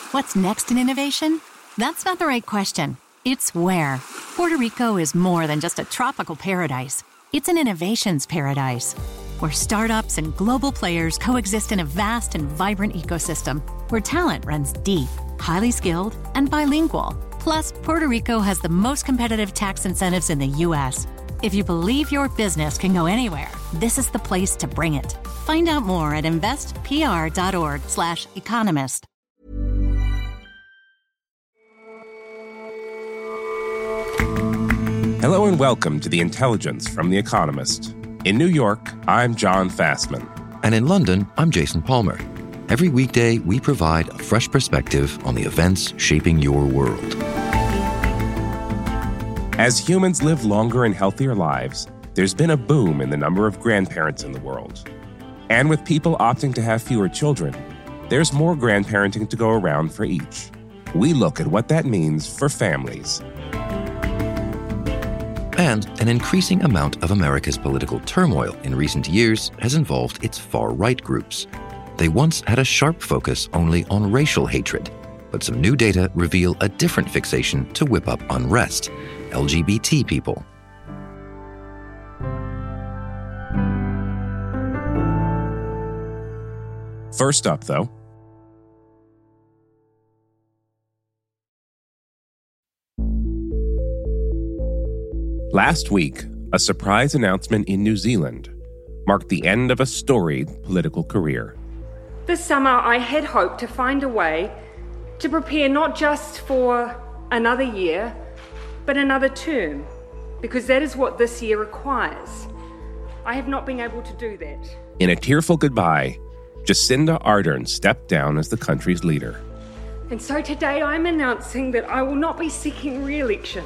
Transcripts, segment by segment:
What's next in innovation? That's not the right question. It's where. Puerto Rico is more than just a tropical paradise. It's an innovations paradise, where startups and global players coexist in a vast and vibrant ecosystem, where talent runs deep, highly skilled, and bilingual. Plus, Puerto Rico has the most competitive tax incentives in the U.S. If you believe your business can go anywhere, this is the place to bring it. Find out more at investpr.org/economist. Hello and welcome to The Intelligence from The Economist. In New York, I'm John Fassman. And in London, I'm Jason Palmer. Every weekday, we provide a fresh perspective on the events shaping your world. As humans live longer and healthier lives, there's been a boom in the number of grandparents in the world. And with people opting to have fewer children, there's more grandparenting to go around for each. We look at what that means for families. And an increasing amount of America's political turmoil in recent years has involved its far-right groups. They once had a sharp focus only on racial hatred, but some new data reveal a different fixation to whip up unrest: LGBT people. First up, though, last week, a surprise announcement in New Zealand marked the end of a storied political career. This summer, I had hoped to find a way to prepare not just for another year, but another term, because that is what this year requires. I have not been able to do that. In a tearful goodbye, Jacinda Ardern stepped down as the country's leader. And so today I'm announcing that I will not be seeking re-election,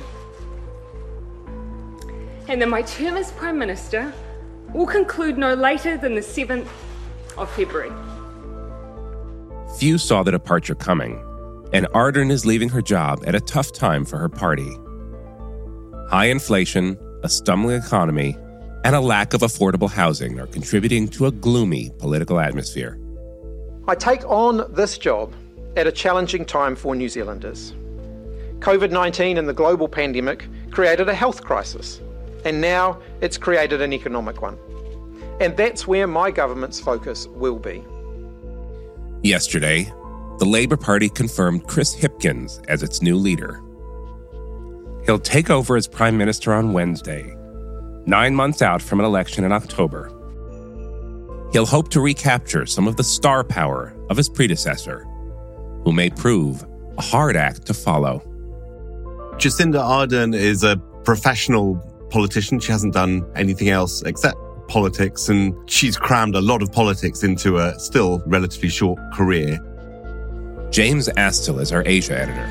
and that my term as Prime Minister will conclude no later than the 7th of February. Few saw the departure coming, and Ardern is leaving her job at a tough time for her party. High inflation, a stumbling economy, and a lack of affordable housing are contributing to a gloomy political atmosphere. I take on this job at a challenging time for New Zealanders. COVID-19 and the global pandemic created a health crisis, and now it's created an economic one. And that's where my government's focus will be. Yesterday, the Labour Party confirmed Chris Hipkins as its new leader. He'll take over as Prime Minister on Wednesday, 9 months out from an election in October. He'll hope to recapture some of the star power of his predecessor, who may prove a hard act to follow. Jacinda Ardern is a professional politician. She hasn't done anything else except politics, and she's crammed a lot of politics into a still relatively short career. James Astle is our Asia editor.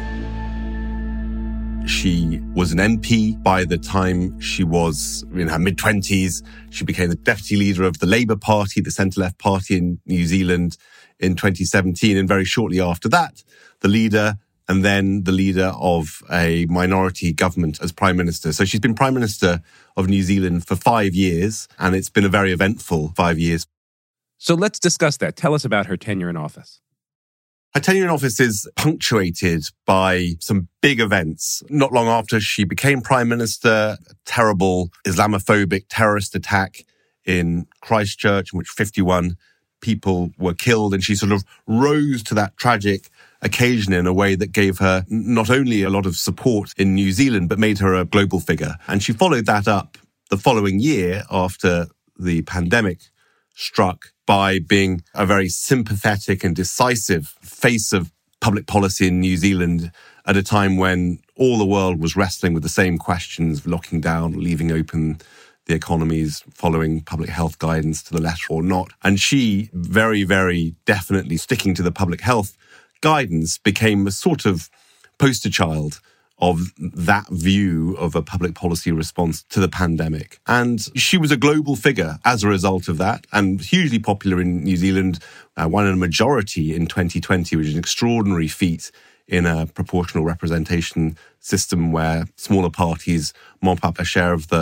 She was an MP by the time she was in her mid-20s. She became the deputy leader of the Labour Party, the centre-left party in New Zealand in 2017. And very shortly after that, the leader and then the leader of a minority government as Prime Minister. So she's been Prime Minister of New Zealand for 5 years, and it's been a very eventful 5 years. So let's discuss that. Tell us about her tenure in office. Her tenure in office is punctuated by some big events. Not long after she became Prime Minister, a terrible Islamophobic terrorist attack in Christchurch in which 51 people were killed, and she sort of rose to that tragic occasion in a way that gave her not only a lot of support in New Zealand, but made her a global figure. And she followed that up the following year after the pandemic struck by being a very sympathetic and decisive face of public policy in New Zealand at a time when all the world was wrestling with the same questions, locking down, leaving open the economies, following public health guidance to the letter or not. And she, very, very definitely sticking to the public health guidance, became a sort of poster child of that view of a public policy response to the pandemic. And she was a global figure as a result of that, and hugely popular in New Zealand, won a majority in 2020, which is an extraordinary feat in a proportional representation system where smaller parties mop up a share of the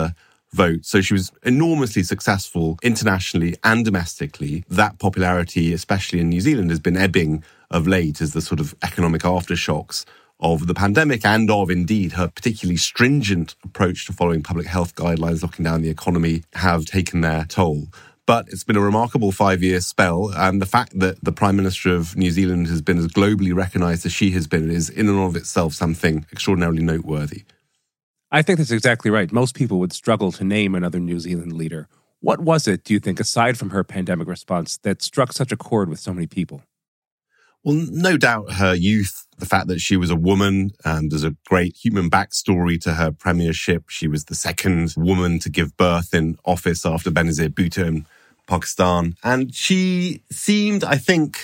vote. So she was enormously successful internationally and domestically. That popularity, especially in New Zealand, has been ebbing of late as the sort of economic aftershocks of the pandemic and of, indeed, her particularly stringent approach to following public health guidelines, locking down the economy, have taken their toll. But it's been a remarkable 5-year spell, and the fact that the Prime Minister of New Zealand has been as globally recognised as she has been is in and of itself something extraordinarily noteworthy. I think that's exactly right. Most people would struggle to name another New Zealand leader. What was it, do you think, aside from her pandemic response, that struck such a chord with so many people? Well, no doubt her youth, the fact that she was a woman, and there's a great human backstory to her premiership. She was the second woman to give birth in office after Benazir Bhutto in Pakistan. And she seemed, I think,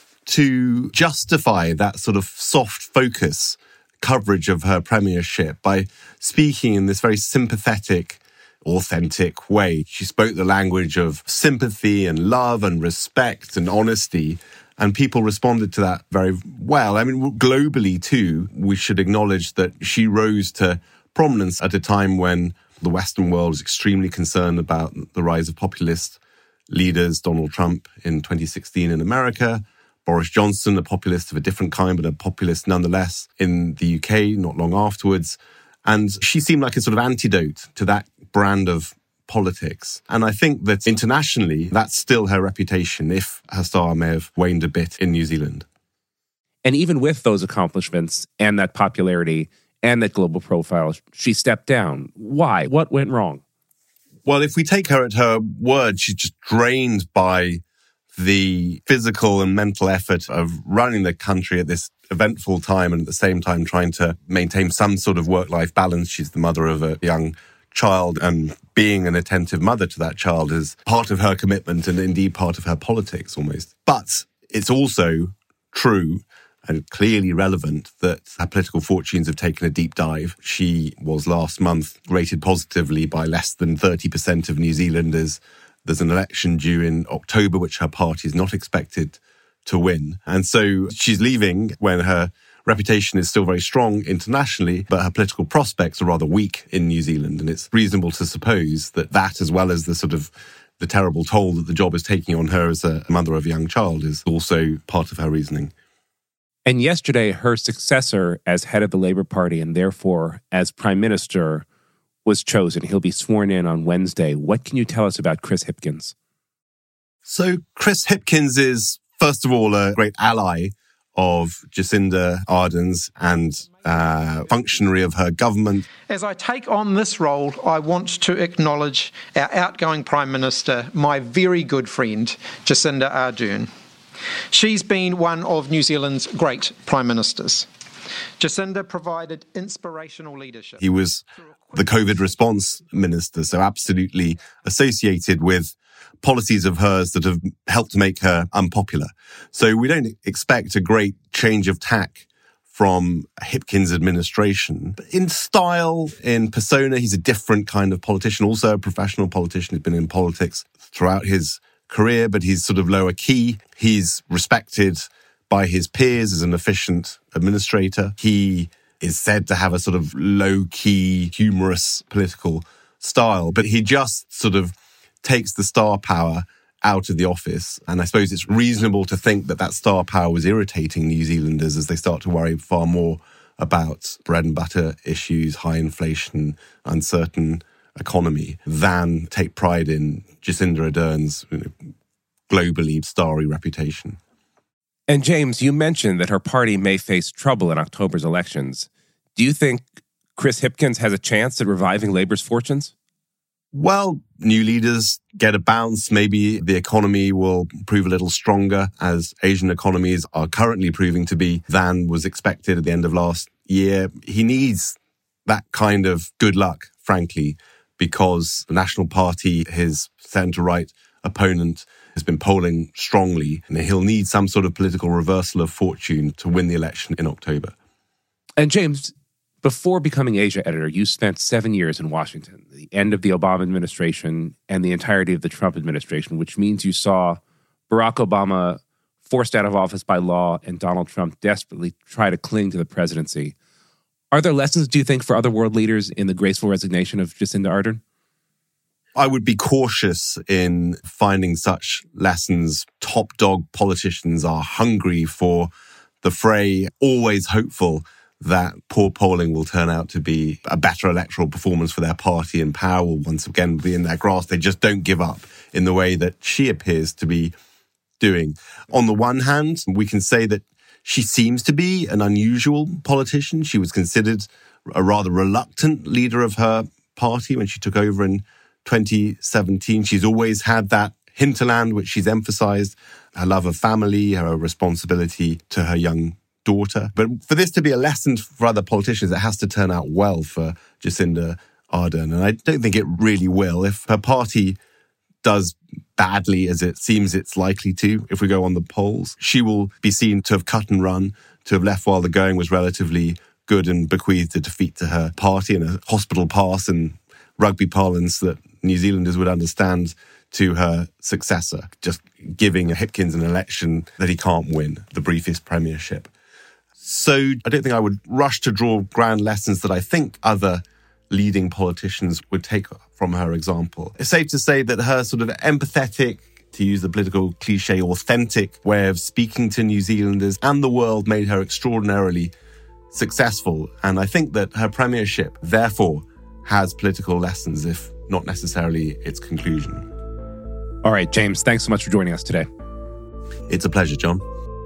to justify that sort of soft focus coverage of her premiership by speaking in this very sympathetic, authentic way. She spoke the language of sympathy and love and respect and honesty, and people responded to that very well. I mean, globally too, we should acknowledge that she rose to prominence at a time when the Western world was extremely concerned about the rise of populist leaders, Donald Trump in 2016 in America, Boris Johnson, a populist of a different kind, but a populist nonetheless in the UK not long afterwards. And she seemed like a sort of antidote to that brand of politics. And I think that internationally, that's still her reputation, if her star may have waned a bit in New Zealand. And even with those accomplishments and that popularity and that global profile, she stepped down. Why? What went wrong? Well, if we take her at her word, she's just drained by the physical and mental effort of running the country at this eventful time and at the same time trying to maintain some sort of work-life balance. She's the mother of a young child, and being an attentive mother to that child is part of her commitment and indeed part of her politics almost. But it's also true and clearly relevant that her political fortunes have taken a deep dive. She was last month rated positively by less than 30% of New Zealanders. There's an election due in October, which her party is not expected to win. And so she's leaving when her reputation is still very strong internationally, but her political prospects are rather weak in New Zealand. And it's reasonable to suppose that that, as well as the sort of the terrible toll that the job is taking on her as a mother of a young child, is also part of her reasoning. And yesterday, her successor as head of the Labour Party and therefore as Prime Minister was chosen. He'll be sworn in on Wednesday. What can you tell us about Chris Hipkins? So Chris Hipkins is, first of all, a great ally of Jacinda Ardern's and functionary of her government. As I take on this role, I want to acknowledge our outgoing Prime Minister, my very good friend, Jacinda Ardern. She's been one of New Zealand's great Prime Ministers. Jacinda provided inspirational leadership. He was the COVID response minister, so absolutely associated with policies of hers that have helped make her unpopular. So we don't expect a great change of tack from Hipkins' administration. But in style, in persona, he's a different kind of politician, also a professional politician. He's been in politics throughout his career, but he's sort of lower key. He's respected by his peers as an efficient administrator. He is said to have a sort of low-key, humorous political style, but he just sort of takes the star power out of the office. And I suppose it's reasonable to think that that star power was irritating New Zealanders as they start to worry far more about bread and butter issues, high inflation, uncertain economy, than take pride in Jacinda Ardern's globally starry reputation. And James, you mentioned that her party may face trouble in October's elections. Do you think Chris Hipkins has a chance at reviving Labour's fortunes? Well, new leaders get a bounce. Maybe the economy will prove a little stronger, as Asian economies are currently proving to be, than was expected at the end of last year. He needs that kind of good luck, frankly, because the National Party, his centre-right opponent, has been polling strongly, and he'll need some sort of political reversal of fortune to win the election in October. And James, before becoming Asia editor, you spent 7 years in Washington, the end of the Obama administration and the entirety of the Trump administration, which means you saw Barack Obama forced out of office by law and Donald Trump desperately try to cling to the presidency. Are there lessons, do you think, for other world leaders in the graceful resignation of Jacinda Ardern? I would be cautious in finding such lessons. Top dog politicians are hungry for the fray, always hopeful that poor polling will turn out to be a better electoral performance for their party and power will once again be in their grasp. They just don't give up in the way that she appears to be doing. On the one hand, we can say that she seems to be an unusual politician. She was considered a rather reluctant leader of her party when she took over in 2017. She's always had that hinterland, which she's emphasized, her love of family, her responsibility to her young daughter. But for this to be a lesson for other politicians, it has to turn out well for Jacinda Ardern. And I don't think it really will. If her party does badly, as it seems it's likely to, if we go on the polls, she will be seen to have cut and run, to have left while the going was relatively good and bequeathed a defeat to her party and a hospital pass in rugby parlance that New Zealanders would understand to her successor, just giving Hipkins an election that he can't win, the briefest premiership. So I don't think I would rush to draw grand lessons that I think other leading politicians would take from her example. It's safe to say that her sort of empathetic, to use the political cliche, authentic way of speaking to New Zealanders and the world made her extraordinarily successful. And I think that her premiership, therefore, has political lessons, if not necessarily its conclusion. All right, James, thanks so much for joining us today. It's a pleasure, John.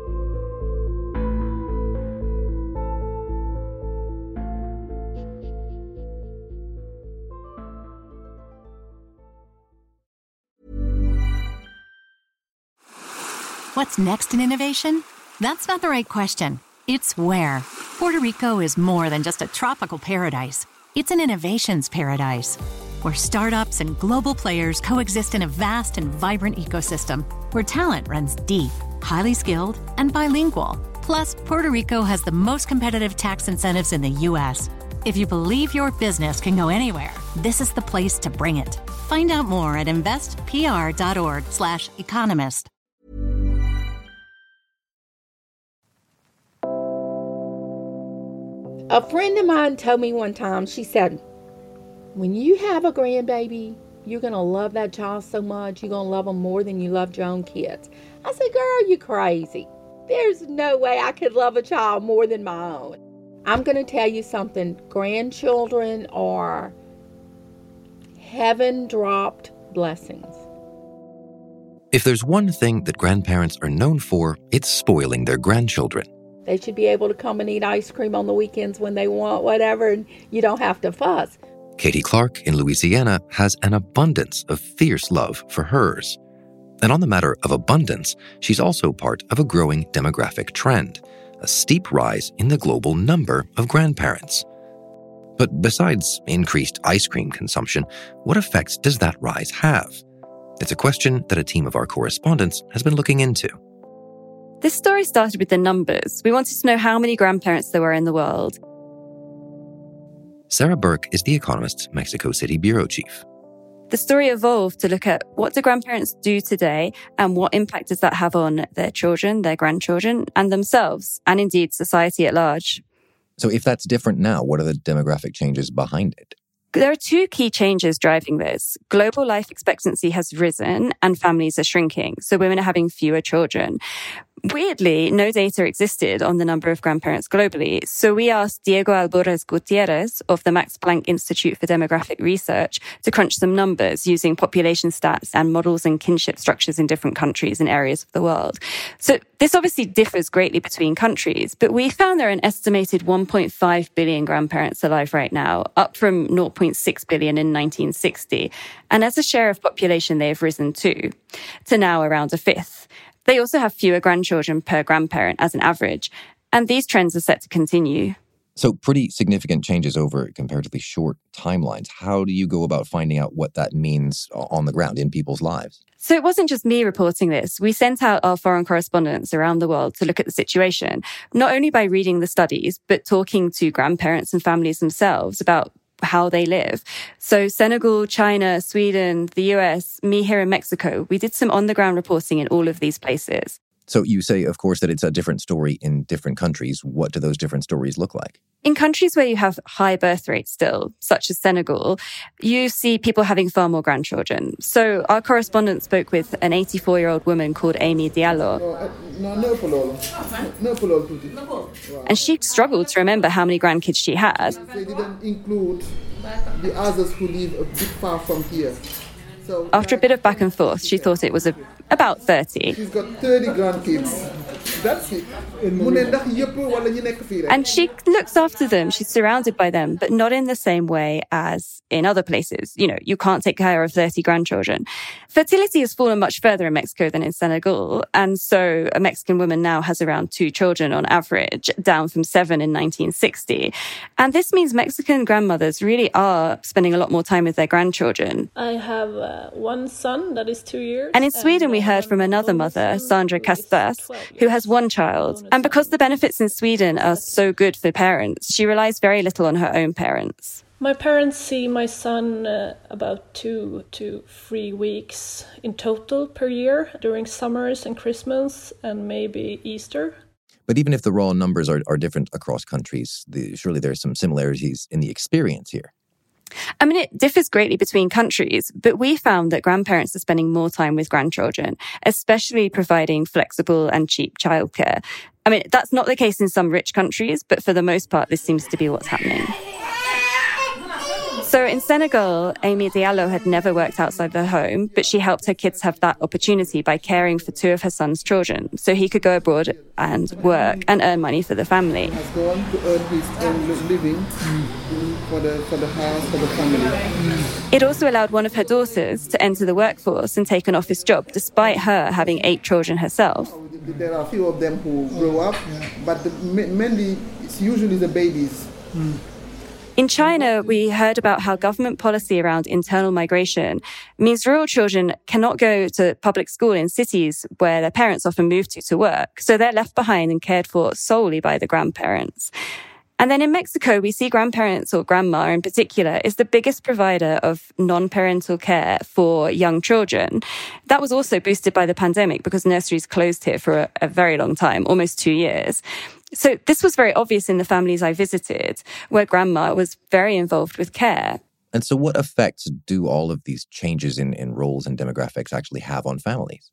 What's next in innovation? That's not the right question. It's where. Puerto Rico is more than just a tropical paradise. It's an innovations paradise, where startups and global players coexist in a vast and vibrant ecosystem, where talent runs deep, highly skilled, and bilingual. Plus, Puerto Rico has the most competitive tax incentives in the U.S. If you believe your business can go anywhere, this is the place to bring it. Find out more at investpr.org/economist. A friend of mine told me one time, she said, when you have a grandbaby, you're going to love that child so much, you're going to love them more than you loved your own kids. I said, girl, you crazy. There's no way I could love a child more than my own. I'm going to tell you something. Grandchildren are heaven-dropped blessings. If there's one thing that grandparents are known for, it's spoiling their grandchildren. They should be able to come and eat ice cream on the weekends when they want, whatever, and you don't have to fuss. Katie Clark in Louisiana has an abundance of fierce love for hers. And on the matter of abundance, she's also part of a growing demographic trend, a steep rise in the global number of grandparents. But besides increased ice cream consumption, what effects does that rise have? It's a question that a team of our correspondents has been looking into. This story started with the numbers. We wanted to know how many grandparents there were in the world. Sarah Burke is The Economist's Mexico City bureau chief. The story evolved to look at what do grandparents do today and what impact does that have on their children, their grandchildren, and themselves, and indeed society at large. So if that's different now, what are the demographic changes behind it? There are two key changes driving this. Global life expectancy has risen and families are shrinking, so women are having fewer children. Weirdly, no data existed on the number of grandparents globally, so we asked Diego Alvarez Gutierrez of the Max Planck Institute for Demographic Research to crunch some numbers using population stats and models and kinship structures in different countries and areas of the world. So this obviously differs greatly between countries, but we found there are an estimated 1.5 billion grandparents alive right now, up from 0.6 billion in 1960. And as a share of population, they have risen too, to now around a fifth. They also have fewer grandchildren per grandparent as an average, and these trends are set to continue. So pretty significant changes over comparatively short timelines. How do you go about finding out what that means on the ground in people's lives? So it wasn't just me reporting this. We sent out our foreign correspondents around the world to look at the situation, not only by reading the studies, but talking to grandparents and families themselves about how they live. So Senegal, China, Sweden, the US, me here in Mexico, we did some on-the-ground reporting in all of these places. So you say, of course, that it's a different story in different countries. What do those different stories look like? In countries where you have high birth rates still, such as Senegal, you see people having far more grandchildren. So our correspondent spoke with an 84-year-old woman called Amy Diallo. And she struggled to remember how many grandkids she had. They didn't include the others who live a bit far from here. So after a bit of back and forth, she thought it was about 30. She's got 30 grandkids. That's it. And she looks after them. She's surrounded by them, but not in the same way as in other places. You know, you can't take care of 30 grandchildren. Fertility has fallen much further in Mexico than in Senegal. And so a Mexican woman now has around 2 children on average, down from 7 in 1960. And this means Mexican grandmothers really are spending a lot more time with their grandchildren. I have one son that is 2 years. And in Sweden, we heard from another mother, Sandra Castas, who has 1 child. And because the benefits in Sweden are so good for parents, she relies very little on her own parents. My parents see my son about 2 to 3 weeks in total per year during summers and Christmas and maybe Easter. But even if the raw numbers are different across countries, surely there are some similarities in the experience here. I mean, it differs greatly between countries, but we found that grandparents are spending more time with grandchildren, especially providing flexible and cheap childcare. I mean, that's not the case in some rich countries, but for the most part, this seems to be what's happening. So in Senegal, Amy Diallo had never worked outside the home, but she helped her kids have that opportunity by caring for 2 of her son's children, so he could go abroad and work and earn money for the family. He has gone to earn his own living for the house, for the family. It also allowed one of her daughters to enter the workforce and take an office job, despite her having 8 children herself. There are a few of them who grow up, but mainly it's usually the babies. In China, we heard about how government policy around internal migration means rural children cannot go to public school in cities where their parents often move to work. So they're left behind and cared for solely by the grandparents. And then in Mexico, we see grandparents, or grandma in particular, is the biggest provider of non-parental care for young children. That was also boosted by the pandemic because nurseries closed here for a very long time, almost 2 years. So this was very obvious in the families I visited, where grandma was very involved with care. And so what effects do all of these changes in roles and demographics actually have on families?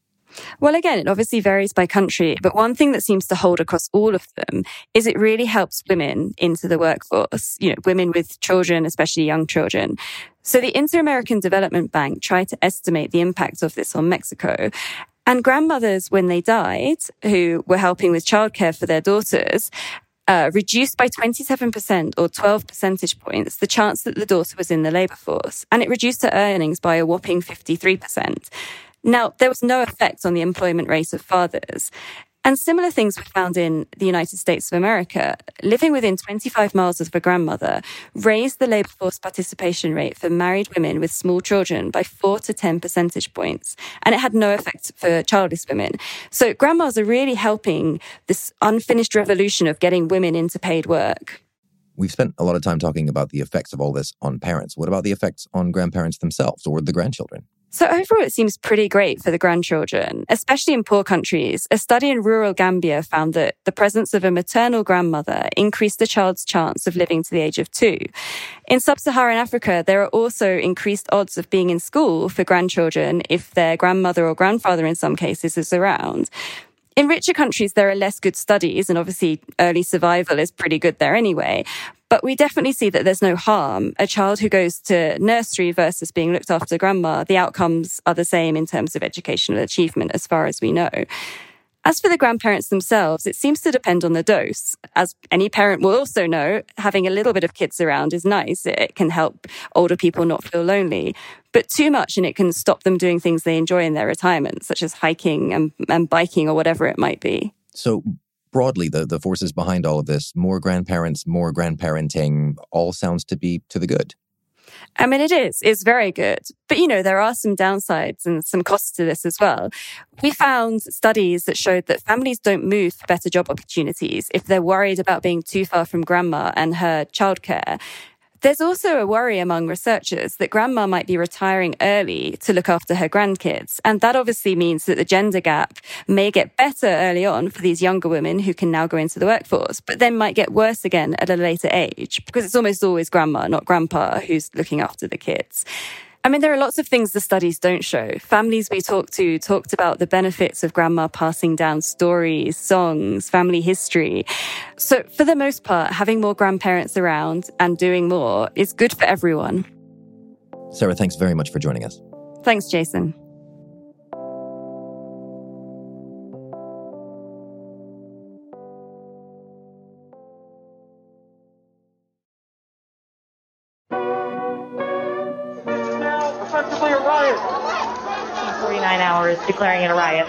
Well, again, it obviously varies by country, but one thing that seems to hold across all of them is it really helps women into the workforce, women with children, especially young children. So the Inter-American Development Bank tried to estimate the impact of this on Mexico. And grandmothers, when they died, who were helping with childcare for their daughters, reduced by 27% or 12 percentage points the chance that the daughter was in the labour force. And it reduced her earnings by a whopping 53%. Now, there was no effect on the employment rate of fathers. And similar things were found in the United States of America. Living within 25 miles of a grandmother raised the labour force participation rate for married women with small children by 4 to 10 percentage points. And it had no effect for childless women. So grandmas are really helping this unfinished revolution of getting women into paid work. We've spent a lot of time talking about the effects of all this on parents. What about the effects on grandparents themselves or the grandchildren? So overall, it seems pretty great for the grandchildren, especially in poor countries. A study in rural Gambia found that the presence of a maternal grandmother increased the child's chance of living to the age of 2. In sub-Saharan Africa, there are also increased odds of being in school for grandchildren if their grandmother or grandfather in some cases is around. In richer countries, there are less good studies, and obviously early survival is pretty good there anyway. But we definitely see that there's no harm. A child who goes to nursery versus being looked after grandma, the outcomes are the same in terms of educational achievement as far as we know. As for the grandparents themselves, it seems to depend on the dose. As any parent will also know, having a little bit of kids around is nice. It can help older people not feel lonely. But too much and it can stop them doing things they enjoy in their retirement, such as hiking and biking or whatever it might be. So broadly, the forces behind all of this, more grandparents, more grandparenting, all sounds to be to the good. I mean, it's very good. But, there are some downsides and some costs to this as well. We found studies that showed that families don't move for better job opportunities if they're worried about being too far from grandma and her childcare. There's also a worry among researchers that grandma might be retiring early to look after her grandkids. And that obviously means that the gender gap may get better early on for these younger women who can now go into the workforce, but then might get worse again at a later age because it's almost always grandma, not grandpa, who's looking after the kids. I mean, there are lots of things the studies don't show. Families we talked to talked about the benefits of grandma passing down stories, songs, family history. So for the most part, having more grandparents around and doing more is good for everyone. Sarah, thanks very much for joining us. Thanks, Jason. Effectively a riot. 49 hours declaring it a riot.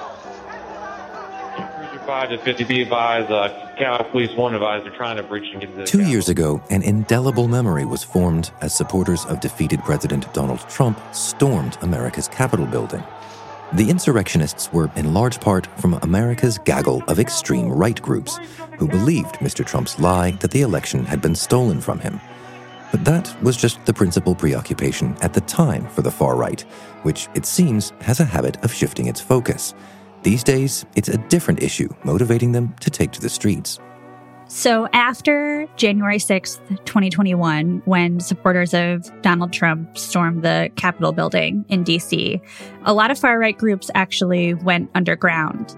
5 to 50 be advised, Cal Police 1 advised they're trying to breach and get into the 2 years ago, an indelible memory was formed as supporters of defeated President Donald Trump stormed America's Capitol building. The insurrectionists were in large part from America's gaggle of extreme right groups who believed Mr. Trump's lie that the election had been stolen from him. But that was just the principal preoccupation at the time for the far right, which it seems has a habit of shifting its focus. These days, it's a different issue motivating them to take to the streets. So after January 6th, 2021, when supporters of Donald Trump stormed the Capitol building in D.C., a lot of far-right groups actually went underground.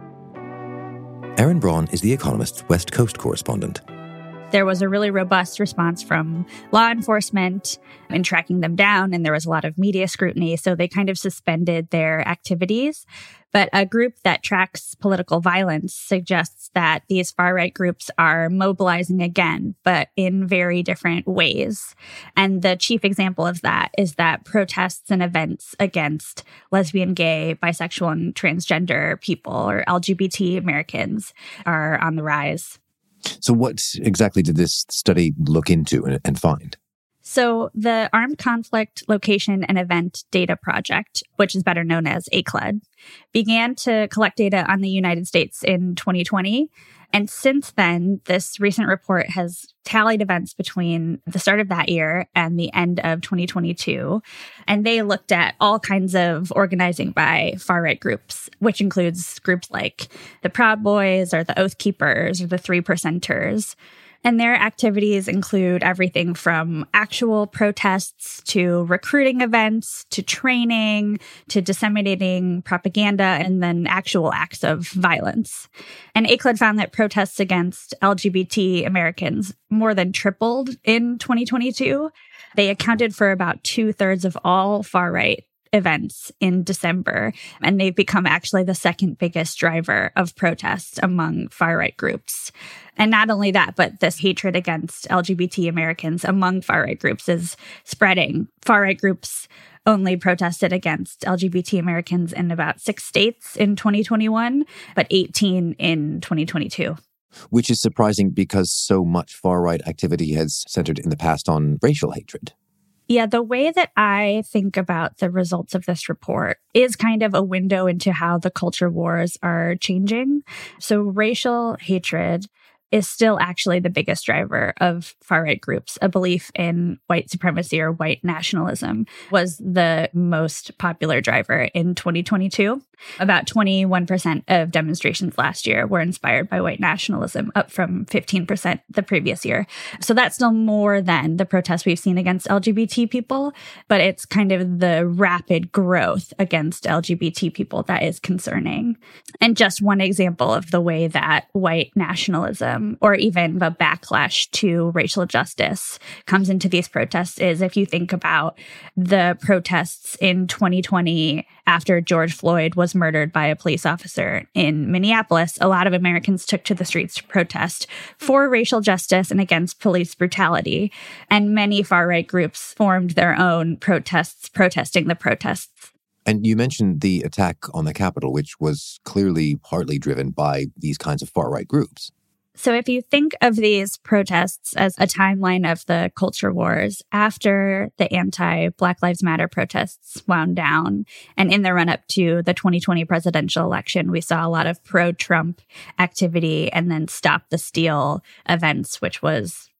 Erin Braun is The Economist's West Coast correspondent. There was a really robust response from law enforcement in tracking them down, and there was a lot of media scrutiny, so they kind of suspended their activities. But a group that tracks political violence suggests that these far-right groups are mobilizing again, but in very different ways. And the chief example of that is that protests and events against lesbian, gay, bisexual, and transgender people, or LGBT Americans, are on the rise. So what exactly did this study look into and find? So the Armed Conflict Location and Event Data Project, which is better known as ACLED, began to collect data on the United States in 2020. And since then, this recent report has tallied events between the start of that year and the end of 2022. And they looked at all kinds of organizing by far-right groups, which includes groups like the Proud Boys or the Oath Keepers or the 3%ers. And their activities include everything from actual protests to recruiting events to training to disseminating propaganda and then actual acts of violence. And ACLED found that protests against LGBT Americans more than tripled in 2022. They accounted for about 2/3 of all far-right events in December, and they've become actually the second biggest driver of protests among far-right groups. And not only that, but this hatred against LGBT Americans among far-right groups is spreading. Far-right groups only protested against LGBT Americans in about 6 states in 2021, but 18 in 2022. Which is surprising because so much far-right activity has centered in the past on racial hatred. Yeah, the way that I think about the results of this report is kind of a window into how the culture wars are changing. So racial hatred is still actually the biggest driver of far-right groups. A belief in white supremacy or white nationalism was the most popular driver in 2022. About 21% of demonstrations last year were inspired by white nationalism, up from 15% the previous year. So that's still more than the protests we've seen against LGBT people, but it's kind of the rapid growth against LGBT people that is concerning. And just one example of the way that white nationalism or even the backlash to racial justice comes into these protests is if you think about the protests in 2020 after George Floyd was murdered by a police officer in Minneapolis, a lot of Americans took to the streets to protest for racial justice and against police brutality. And many far-right groups formed their own protests protesting the protests. And you mentioned the attack on the Capitol, which was clearly partly driven by these kinds of far-right groups. So if you think of these protests as a timeline of the culture wars, after the anti-Black Lives Matter protests wound down, and in the run-up to the 2020 presidential election, we saw a lot of pro-Trump activity and then Stop the Steal events, which was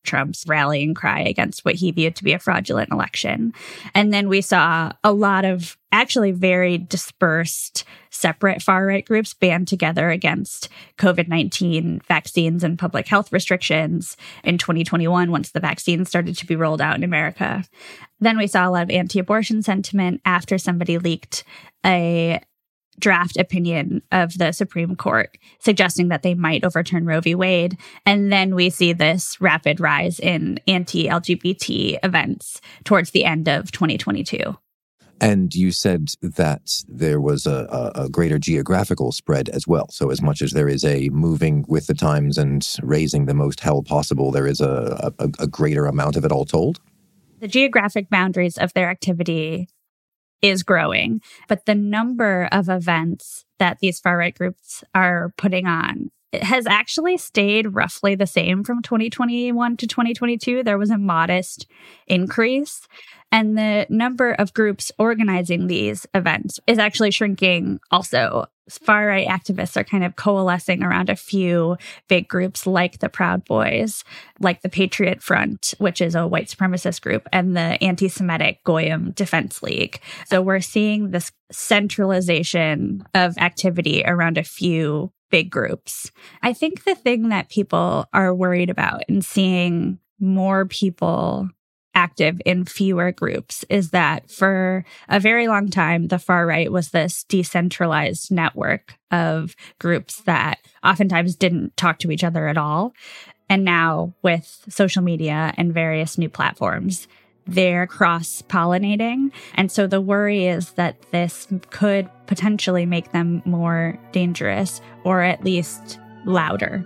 Trump's rallying cry against what he viewed to be a fraudulent election. And then we saw a lot of actually very dispersed, separate far-right groups band together against COVID-19 vaccines and public health restrictions in 2021 once the vaccines started to be rolled out in America. Then we saw a lot of anti-abortion sentiment after somebody leaked a draft opinion of the Supreme Court suggesting that they might overturn Roe v. Wade. And then we see this rapid rise in anti-LGBT events towards the end of 2022. And you said that there was a greater geographical spread as well. So as much as there is a moving with the times and raising the most hell possible, there is a greater amount of it all told? The geographic boundaries of their activity is growing, but the number of events that these far-right groups are putting on has actually stayed roughly the same from 2021 to 2022. There was a modest increase, and the number of groups organizing these events is actually shrinking also. Far-right activists are kind of coalescing around a few big groups like the Proud Boys, like the Patriot Front, which is a white supremacist group, and the anti-Semitic Goyim Defense League. So we're seeing this centralization of activity around a few big groups. I think the thing that people are worried about in seeing more people active in fewer groups is that for a very long time, the far right was this decentralized network of groups that oftentimes didn't talk to each other at all. And now with social media and various new platforms, they're cross-pollinating. And so the worry is that this could potentially make them more dangerous or at least louder.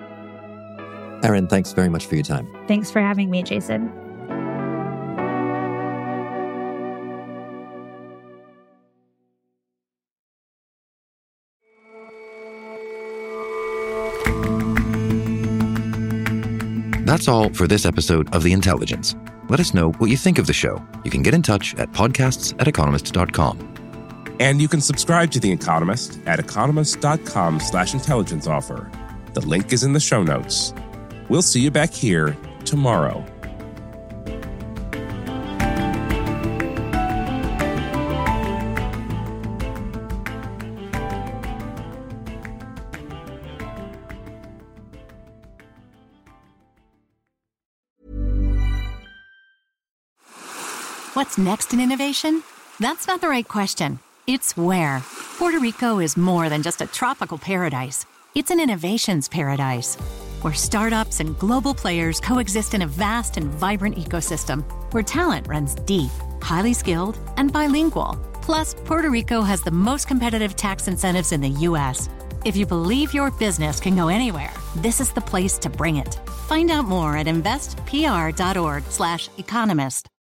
Erin, thanks very much for your time. Thanks for having me, Jason. That's all for this episode of The Intelligence. Let us know what you think of the show. You can get in touch at podcasts@economist.com. And you can subscribe to The Economist at economist.com/intelligence offer. The link is in the show notes. We'll see you back here tomorrow. What's next in innovation? That's not the right question. It's where. Puerto Rico is more than just a tropical paradise. It's an innovations paradise, where startups and global players coexist in a vast and vibrant ecosystem, where talent runs deep, highly skilled, and bilingual. Plus, Puerto Rico has the most competitive tax incentives in the U.S. If you believe your business can go anywhere, this is the place to bring it. Find out more at investpr.org/economist.